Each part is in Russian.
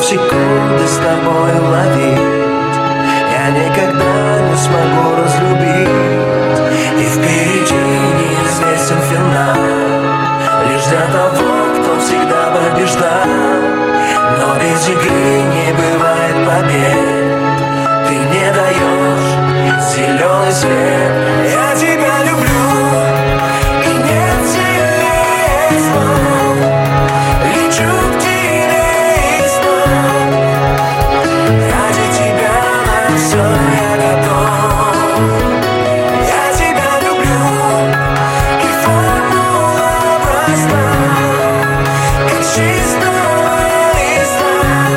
секунды с тобой ловить. Я никогда не смогу разлюбить, и впереди неизвестен финал, лишь для того, кто всегда побеждал. Но без игры не бывает побед. Ты мне даешь зеленый свет. Я тебя люблю, и нет сильнее слов. Лечу к тебе из снов. Ради тебя на все я готов. Я тебя люблю, и формула проста, как с чистого листа.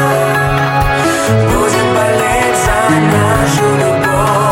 Будем болеть за нашу любовь.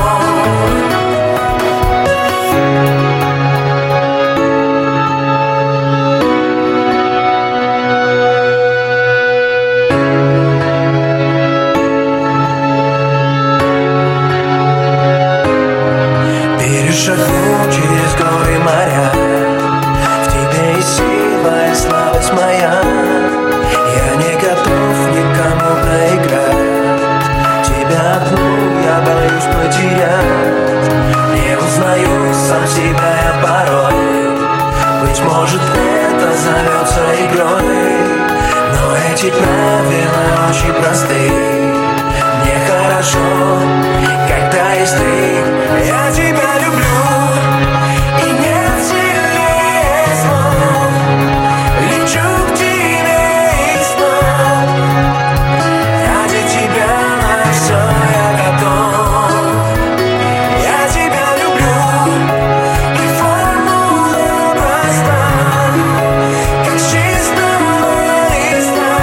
Перешагну через горы и моря. В тебе и сила, и слабость моя. Я не готов никому проиграть. Тебя одну я боюсь потерять. Не узнаю сам себя я порой. Быть может, это зовется игрой, но эти правила очень просты. Мне хорошо, когда есть ты. Я тебя люблю, и нет сильнее слов. Лечу к тебе из снов. Ради тебя на все я готов. Я тебя люблю, и формула проста, как с чистого листа.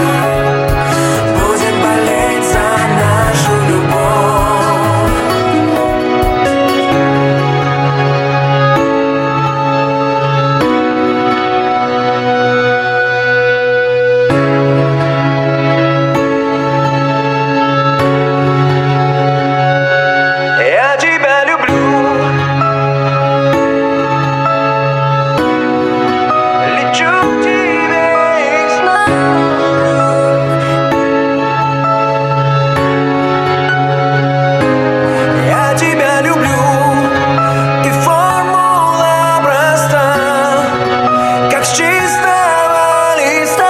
Будем болеть за нашу любовь. Я тебя люблю. Лечу к тебе из снов. Я тебя люблю, и формула проста, как с чистого листа.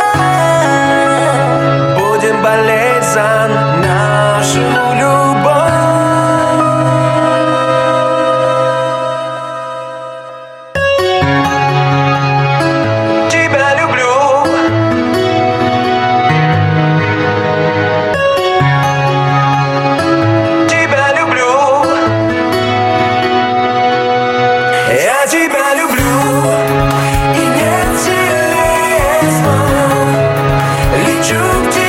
Будем болеть за нашу любовь. Тебя люблю. Тебя люблю. Я тебя люблю, и нет сильнее слов. Лечу к тебе.